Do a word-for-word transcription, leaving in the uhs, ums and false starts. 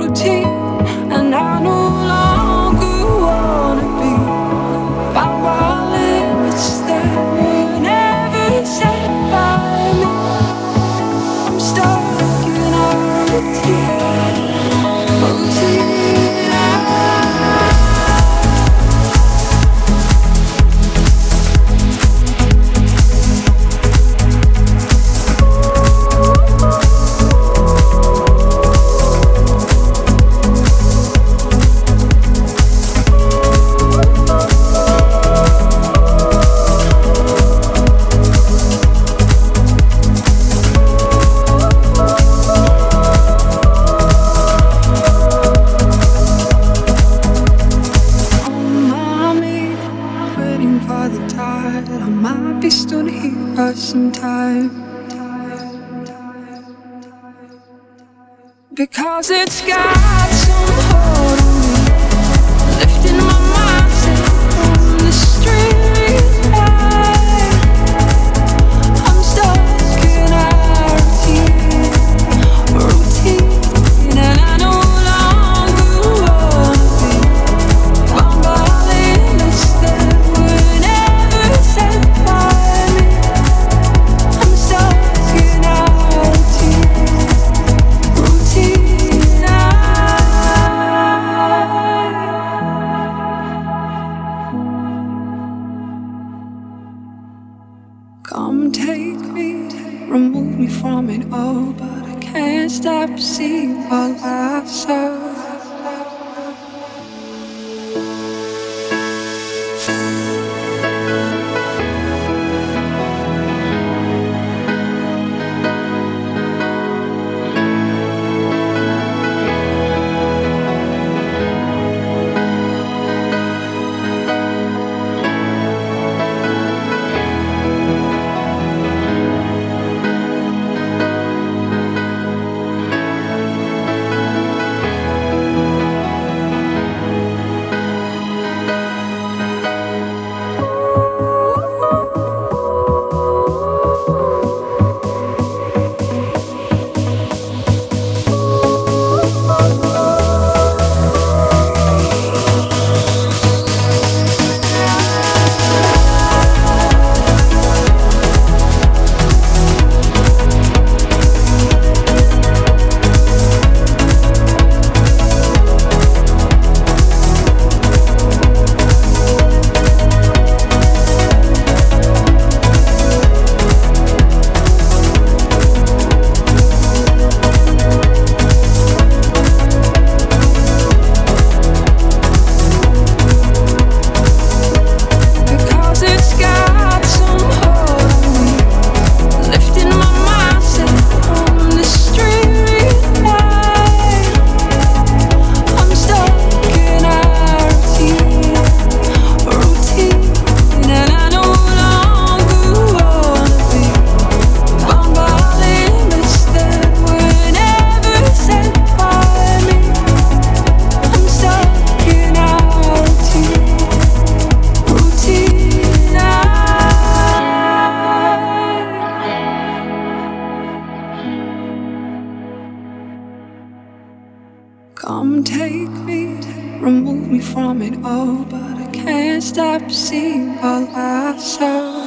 routine, and I no longer wanna be bound by limits that were never set by me. I'm stuck in a routine, routine. I might be stood here for some time, because it's got some hold on me, lifting my mindset from the street light. I'm stuck in a routine, routine, and I no longer wanna be bound by limits that were never set by me. I'm stuck in a routine, routine. Come take me, remove me from it all, but I can't stop seeing all I saw. Come take me, remove me from it all, but I can't stop seeing all I saw.